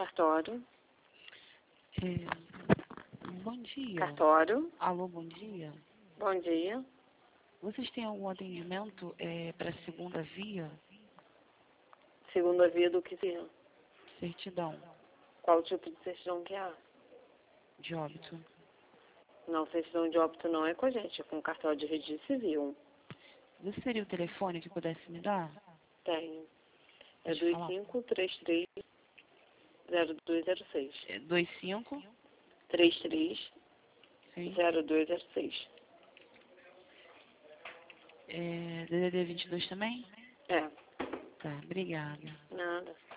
Cartório. Bom dia. Cartório. Alô, bom dia. Bom dia. Vocês têm algum atendimento para segunda via? Segunda via do que via? Certidão Qual tipo de certidão que há? de óbito. Não, certidão de óbito não é com a gente, é com o cartório de registro civil. Você teria o telefone que pudesse me dar? Tenho. É Pode falar. 2533-0206. 25? 33-0206. Sim. DDD 22 também? É. Tá, obrigada. Nada.